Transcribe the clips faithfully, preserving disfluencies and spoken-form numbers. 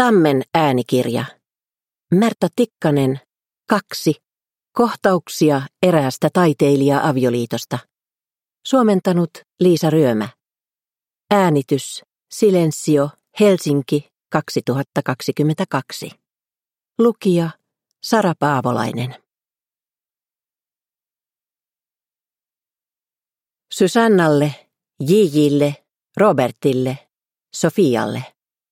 Tammen äänikirja. Märta Tikkanen, kaksi. Kohtauksia eräästä taiteilija-avioliitosta. Suomentanut Liisa Ryömä. Äänitys Silensio, Helsinki, kaksituhattakaksikymmentäkaksi. Lukija Sara Paavolainen. Susannalle, Jijille, Robertille, Sofialle.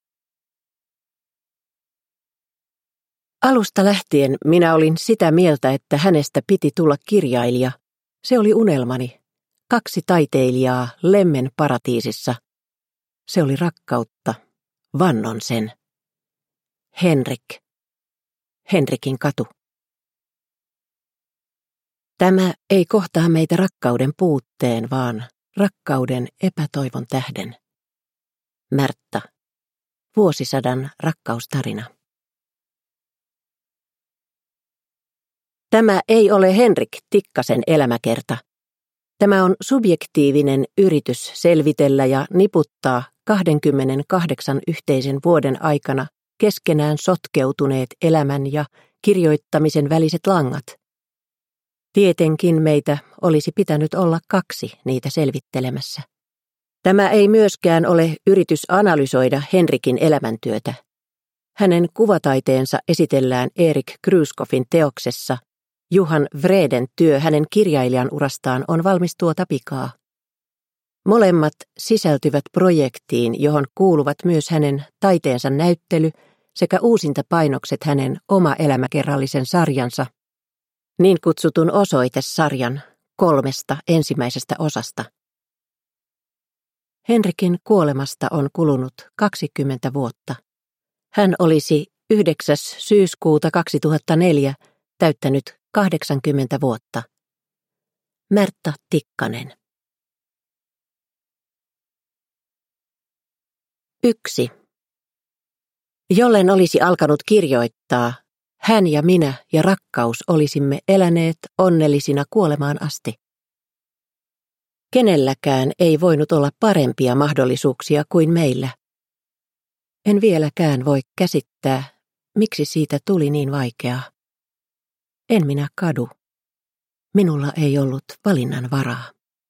Alusta lähtien minä olin sitä mieltä, että hänestä piti tulla kirjailija. Se oli unelmani. Kaksi taiteilijaa Lemmen paratiisissa. Se oli rakkautta. Vannon sen. Henrik. Henrikin katu. Tämä ei kohtaa meitä rakkauden puutteen, vaan rakkauden epätoivon tähden. Märta. Vuosisadan rakkaustarina. Tämä ei ole Henrik Tikkasen elämäkerta. Tämä on subjektiivinen yritys selvitellä ja niputtaa kaksikymmentäkahdeksan yhteisen vuoden aikana keskenään sotkeutuneet elämän ja kirjoittamisen väliset langat. Tietenkin meitä olisi pitänyt olla kaksi niitä selvittelemässä. Tämä ei myöskään ole yritys analysoida Henrikin elämäntyötä. Hänen kuvataiteensa esitellään Erik Kryyskoffin teoksessa. Juhan Vreden työ hänen kirjailijan urastaan on valmis tuota pikaa. Molemmat sisältyvät projektiin, johon kuuluvat myös hänen taiteensa näyttely sekä uusintapainokset hänen oma elämäkerrallisen sarjansa, niin kutsutun osoitesarjan kolmesta ensimmäisestä osasta. Henrikin kuolemasta on kulunut kaksikymmentä vuotta. Hän olisi yhdeksäs syyskuuta kaksituhattaneljä täyttänyt kahdeksankymmentä vuotta. Märta Tikkanen. Yksi. Jollen olisi alkanut kirjoittaa, hän ja minä ja rakkaus olisimme eläneet onnellisina kuolemaan asti. Kenelläkään ei voinut olla parempia mahdollisuuksia kuin meillä. En vieläkään voi käsittää, miksi siitä tuli niin vaikeaa. En minä kadu. Minulla ei ollut valinnan varaa.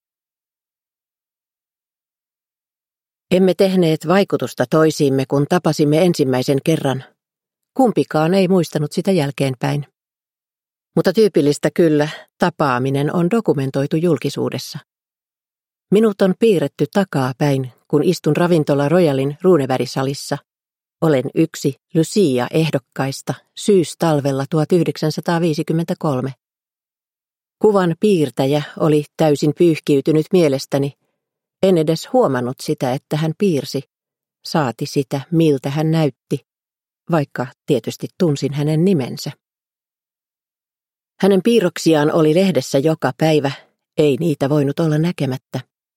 Emme tehneet vaikutusta toisiimme, kun tapasimme ensimmäisen kerran. Kumpikaan ei muistanut sitä jälkeenpäin. Mutta tyypillistä kyllä, tapaaminen on dokumentoitu julkisuudessa. Minut on piirretty takapäin, kun istun ravintola Royalin Runeberg-salissa. Olen yksi Lucia-ehdokkaista syystalvella tuhatyhdeksänsataaviisikymmentäkolme. Kuvan piirtäjä oli täysin pyyhkiytynyt mielestäni. En edes huomannut sitä, että hän piirsi. Saati sitä, miltä hän näytti, vaikka tietysti tunsin hänen nimensä. Hänen piirroksiaan oli lehdessä joka päivä, ei niitä voinut olla näkemättä.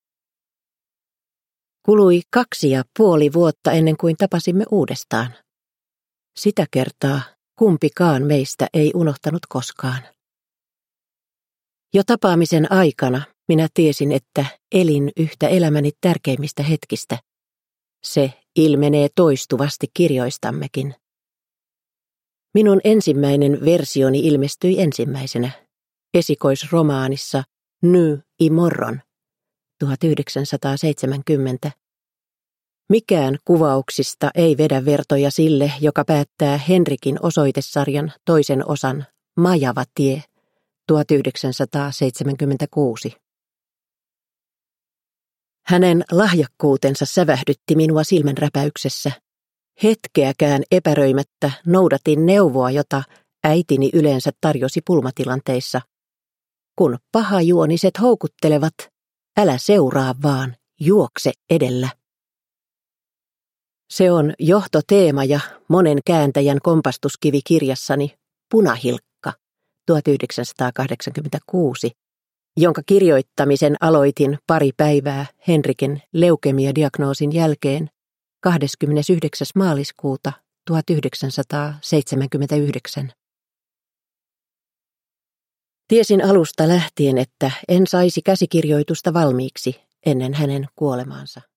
Kului kaksi ja puoli vuotta ennen kuin tapasimme uudestaan. Sitä kertaa kumpikaan meistä ei unohtanut koskaan. Jo tapaamisen aikana minä tiesin, että elin yhtä elämäni tärkeimmistä hetkistä. Se ilmenee toistuvasti kirjoistammekin. Minun ensimmäinen versioni ilmestyi ensimmäisenä, esikoisromaanissa Ny i morgon, tuhatyhdeksänsataaseitsemänkymmentä. Mikään kuvauksista ei vedä vertoja sille, joka päättää Henrikin osoitesarjan toisen osan Majava tie, tuhatyhdeksänsataaseitsemänkymmentäkuusi. Hänen lahjakkuutensa sävähdytti minua silmänräpäyksessä. Hetkeäkään epäröimättä noudatin neuvoa, jota äitini yleensä tarjosi pulmatilanteissa. Kun pahajuoniset houkuttelevat, älä seuraa vaan, juokse edellä. Se on johtoteema ja monen kääntäjän kompastuskivi kirjassani Punahilkka, tuhatyhdeksänsataakahdeksankymmentäkuusi, jonka kirjoittamisen aloitin pari päivää Henrikin leukemiadiagnoosin jälkeen kahdeskymmenesyhdeksäs maaliskuuta tuhatyhdeksänsataaseitsemänkymmentäyhdeksän. Tiesin alusta lähtien, että en saisi käsikirjoitusta valmiiksi ennen hänen kuolemaansa.